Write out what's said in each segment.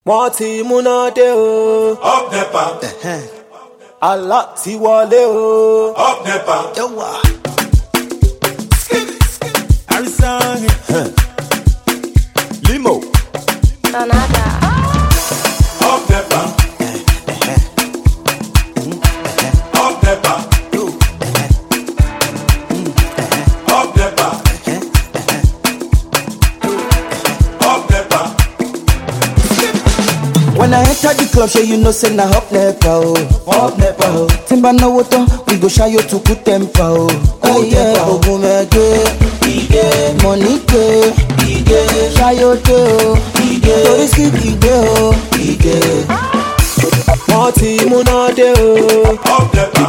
wọ́n ti múná dé o. Up NEPA. Àlá ti wọlé o. Up NEPA. Arisang. Limo. Sonata. Up NEPA. Up NEPA. Up NEPA. Up NEPA. When I enter the club, sure you know say na up NEPA oh. Up NEPA oh. Timba no water, we go shy you to good temper oh. Oh yeah, Ogumege, Ide, Monique, Ide, Shayote oh, Ide, Toriski Ide oh, Ide. Wọ́n ti múná dé o. Up NEPA.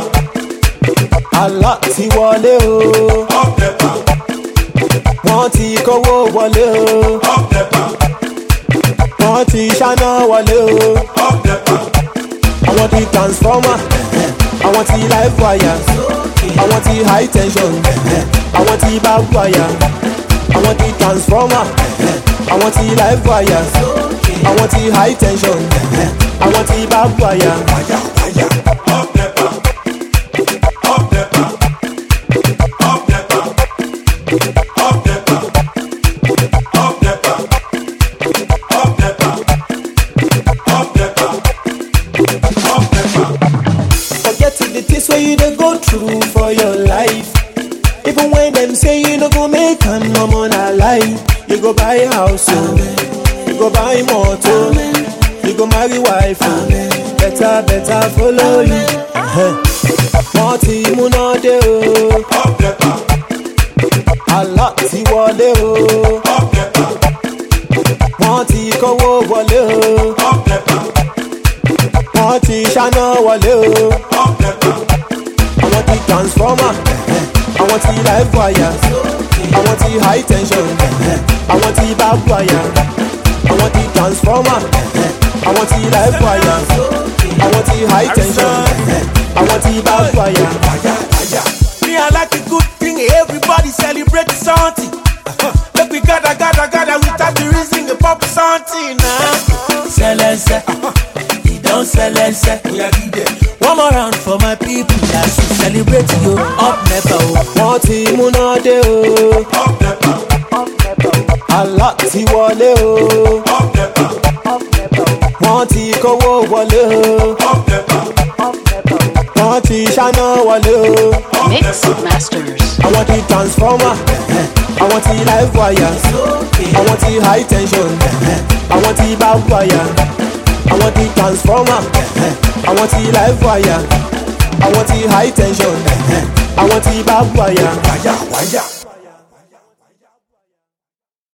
Àlá ti wọlé o. Up NEPA. Wọ́n ti kówó wọlé o. Up NEPA. Wọ́n ti ṣáná wọlé o. Up NEPA. Àwọn ti transformer. Àwọn ti live wire. Àwọn ti high tension. Àwọn ti barbed wire. Àwọn ti transformer. Àwọn ti live wire. Àwọn ti high tension. Àwọn ti barbed wire. Up NEPA. Up NEPA. Up NEPA. Up NEPA. Up NEPA. Up NEPA. Up NEPA. Up NEPA. Forget the things where you dey go through for your life. Even when them say you no go make am, no more na lie. You go buy house, oh. You go buy motor, you go marry wife, oh. Better follow you. Wọ́n ti múná dé o. Up NEPA. Àlá ti wọlé o. Up NEPA. Wọ́n ti kówó wọlé o. Up NEPA. Wọ́n ti ṣáná wọlé o. Up NEPA. Àwọn ti transformer. Àwọn ti live wire. Àwọn ti high tension. Àwọn ti barbed wire. Àwọn ti transformer. Àwọn ti live wire. Àwọn ti high tension. Àwọn ti barbed wire. Me, I like a good thing, everybody celebrate something. Make we gather without the reason to pop something now. Celeste, he don't celeste. One more round for my people, I should celebrate you. Up NEPA oh. Wọ́n ti múná dé o. Up NEPA. Àlá ti wọlé o. Up NEPA. Wọ́n ti kówó wọlé o. Up NEPA. Wọ́n ti ṣáná wọlé o. Mix Masters. Àwọn ti transformer. Àwọn ti live wire. Àwọn ti high tension. Àwọn ti barbed wire. Àwọn ti transformer. Àwọn ti live wire. Àwọn ti high tension. Àwọn ti barbed wire. Wire.